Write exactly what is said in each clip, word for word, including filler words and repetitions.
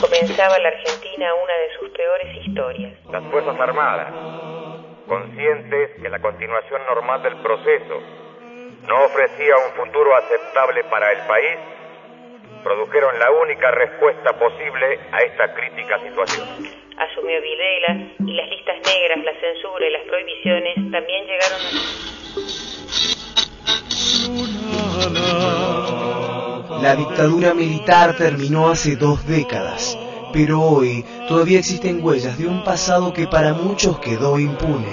comenzaba la Argentina una de sus peores historias. Las Fuerzas Armadas, conscientes que la continuación normal del proceso no ofrecía un futuro aceptable para el país, produjeron la única respuesta posible a esta crítica situación. Asumió Videla y las listas negras, la censura y las prohibiciones también llegaron a... La dictadura militar terminó hace dos décadas, pero hoy todavía existen huellas de un pasado que para muchos quedó impune.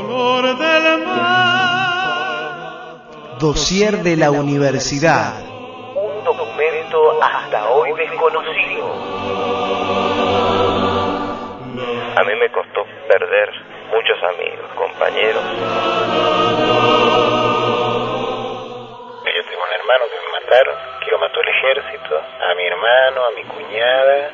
Dossier de la Universidad. Un documento hasta hoy desconocido. A mí me costó perder muchos amigos, compañeros. Yo tengo un hermano que me mataron, que lo mató el ejército, a mi hermano, a mi cuñada.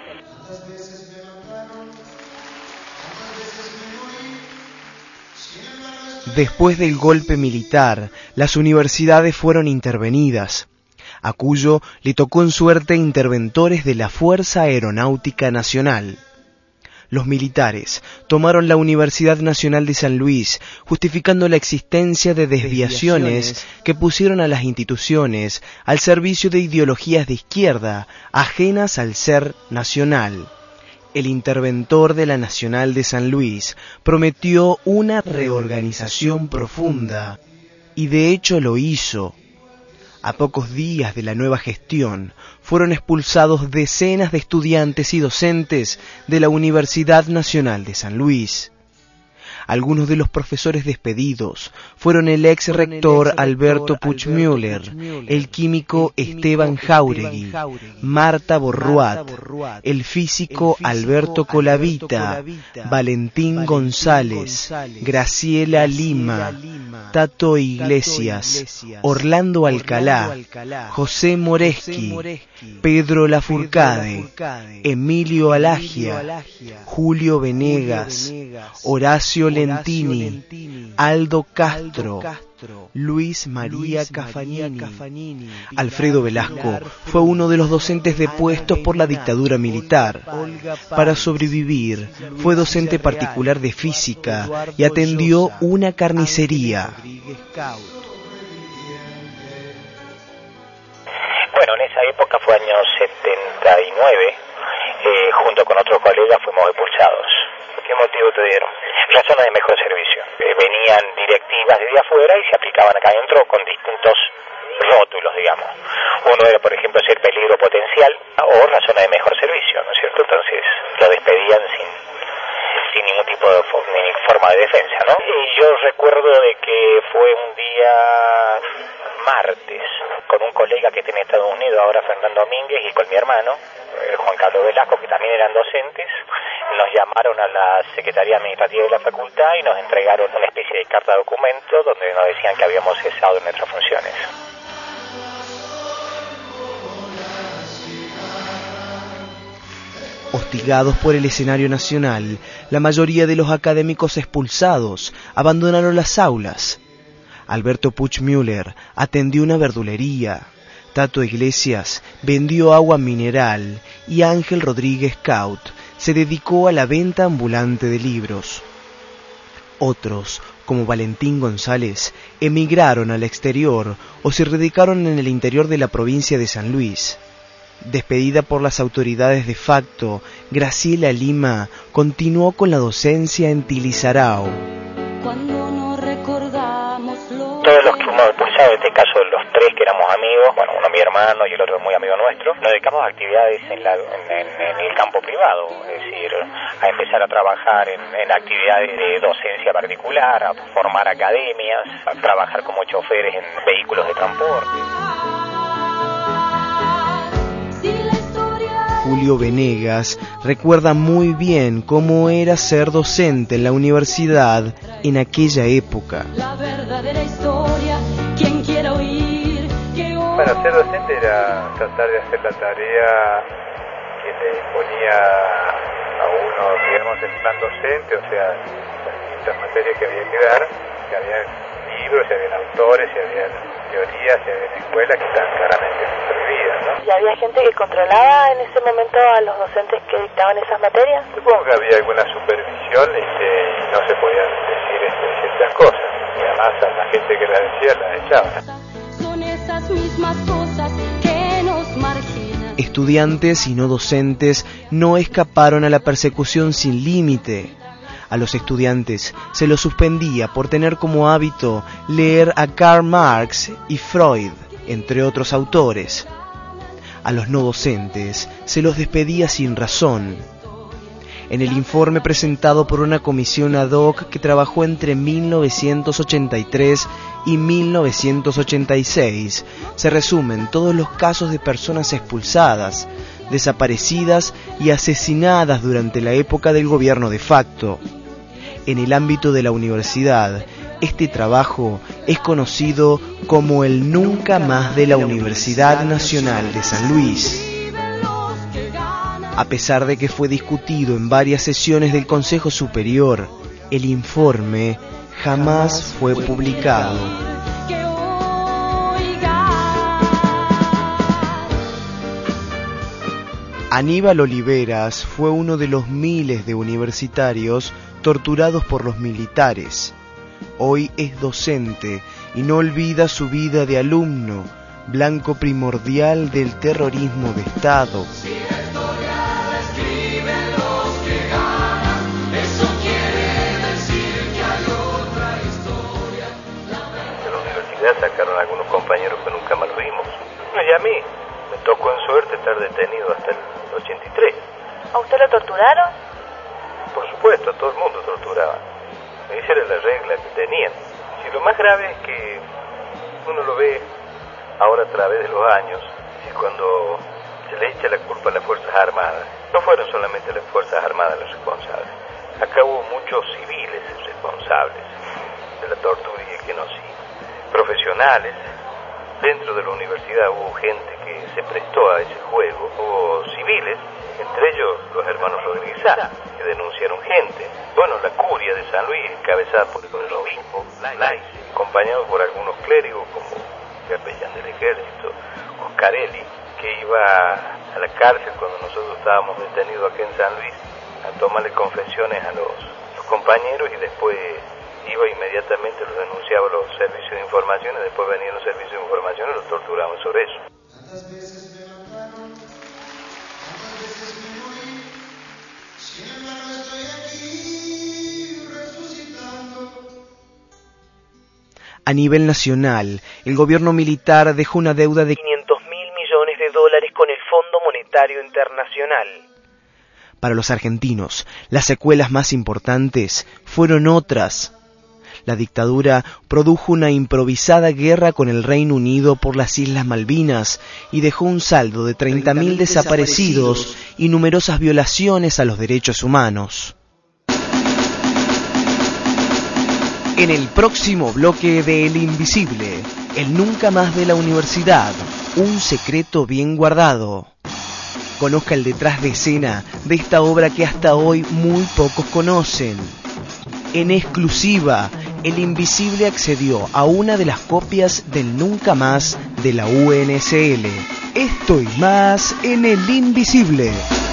Después del golpe militar, las universidades fueron intervenidas. A Cuyo le tocó en suerte interventores de la Fuerza Aeronáutica Nacional. Los militares tomaron la Universidad Nacional de San Luis, justificando la existencia de desviaciones que pusieron a las instituciones al servicio de ideologías de izquierda, ajenas al ser nacional. El interventor de la Nacional de San Luis prometió una reorganización profunda, y de hecho lo hizo. A pocos días de la nueva gestión, fueron expulsados decenas de estudiantes y docentes de la Universidad Nacional de San Luis. Algunos de los profesores despedidos fueron el ex rector Alberto Puchmüller, el químico Esteban Jáuregui, Marta Borruat, el físico Alberto Colavita, Valentín González, Graciela Lima, Tato Iglesias, Orlando Alcalá, José Moreschi, Pedro Lafourcade, Emilio Alagia, Julio Venegas, Horacio Lentini, Aldo Castro, Luis María Caffanini. Alfredo Velasco fue uno de los docentes depuestos por la dictadura militar. Para sobrevivir, fue docente particular de física y atendió una carnicería. Bueno, en esa época fue año setenta y nueve, eh, junto con otros colegas fuimos expulsados. ¿Qué motivo te dieron? Razones de mejor servicio. Eh, venían directivas desde afuera y se aplicaban acá adentro con distintos rótulos, digamos. Uno era, por ejemplo, ser peligro potencial o razones de mejor servicio, ¿no es cierto? Entonces lo despedían sin, sin ningún tipo de ni forma de defensa, ¿no? Y yo recuerdo de que fue un día martes con un colega que tiene en Estados Unidos, ahora Fernando Domínguez, y con mi hermano, Juan Carlos Velasco, que también eran docentes. Nos llamaron a la Secretaría Administrativa de la Facultad y nos entregaron una especie de carta documento donde nos decían que habíamos cesado en nuestras funciones. Hostigados por el escenario nacional, la mayoría de los académicos expulsados abandonaron las aulas. Alberto Puchmüller atendió una verdulería, Tato Iglesias vendió agua mineral y Ángel Rodríguez Caut se dedicó a la venta ambulante de libros. Otros, como Valentín González, emigraron al exterior o se radicaron en el interior de la provincia de San Luis. Despedida por las autoridades de facto, Graciela Lima continuó con la docencia en Tilizarao. Cuando no recordamos lo... Todos los que fuimos expulsados, en este caso los tres que éramos amigos, bueno, uno mi hermano y el otro muy amigo nuestro, nos dedicamos a actividades en, la, en, en, en el campo privado, es decir, a empezar a trabajar en, en actividades de docencia particular, a formar academias, a trabajar como choferes en vehículos de transporte. Julio Venegas recuerda muy bien cómo era ser docente en la universidad en aquella época. La verdadera historia, quien quiera oír, que oiga. Bueno, ser docente era tratar de hacer la tarea que le imponía a uno, digamos, el plan docente, o sea, las distintas materias que había que dar, que había libros, que había autores, que había teorías, que había escuelas que estaban claramente prohibidas, ¿no? ¿Y había gente que controlaba en ese momento a los docentes que dictaban esas materias? Supongo que había alguna supervisión este, y no se podían decir este, ciertas cosas. Y además a la gente que la decía la echaban. Son esas mismas cosas que nos marginan. Estudiantes y no docentes no escaparon a la persecución sin límite. A los estudiantes se los suspendía por tener como hábito leer a Karl Marx y Freud, entre otros autores. A los no docentes se los despedía sin razón. En el informe presentado por una comisión ad hoc que trabajó entre mil novecientos ochenta y tres y mil novecientos ochenta y seis, se resumen todos los casos de personas expulsadas, desaparecidas y asesinadas durante la época del gobierno de facto. En el ámbito de la universidad, este trabajo es conocido como el Nunca Más de la Universidad Nacional de San Luis. A pesar de que fue discutido en varias sesiones del Consejo Superior, el informe jamás fue publicado. Aníbal Oliveras fue uno de los miles de universitarios torturados por los militares. Hoy es docente y no olvida su vida de alumno, blanco primordial del terrorismo de Estado. Sacaron a algunos compañeros que nunca más lo vimos. Y a mí me tocó en suerte estar detenido hasta el ochenta y tres. ¿A usted lo torturaron? Por supuesto, a todo el mundo torturaba. Esa era la regla que tenían. Y lo más grave es que uno lo ve ahora a través de los años, y cuando se le echa la culpa a las Fuerzas Armadas, no fueron solamente las Fuerzas Armadas las responsables. Acá hubo muchos civiles responsables de la tortura y el genocidio. Profesionales, dentro de la universidad hubo gente que se prestó a ese juego, hubo civiles, entre ellos los hermanos Rodríguez Sá, que denunciaron gente. Bueno, la curia de San Luis, encabezada por el obispo Lais, acompañado por algunos clérigos como el capellán del ejército, Oscarelli, que iba a la cárcel cuando nosotros estábamos detenidos aquí en San Luis, a tomarle confesiones a los, los compañeros y después iba inmediatamente, los denunciaba a los servicios de información y después venían los servicios de información y los torturaban sobre eso. A nivel nacional, el gobierno militar dejó una deuda de quinientos mil millones de dólares con el Fondo Monetario Internacional. Para los argentinos, las secuelas más importantes fueron otras. La dictadura produjo una improvisada guerra con el Reino Unido por las Islas Malvinas y dejó un saldo de treinta mil desaparecidos y numerosas violaciones a los derechos humanos. En el próximo bloque de El Invisible, el Nunca Más de la Universidad, un secreto bien guardado. Conozca el detrás de escena de esta obra que hasta hoy muy pocos conocen. En exclusiva, El Invisible accedió a una de las copias del Nunca Más de la U N S L. Esto y más en El Invisible.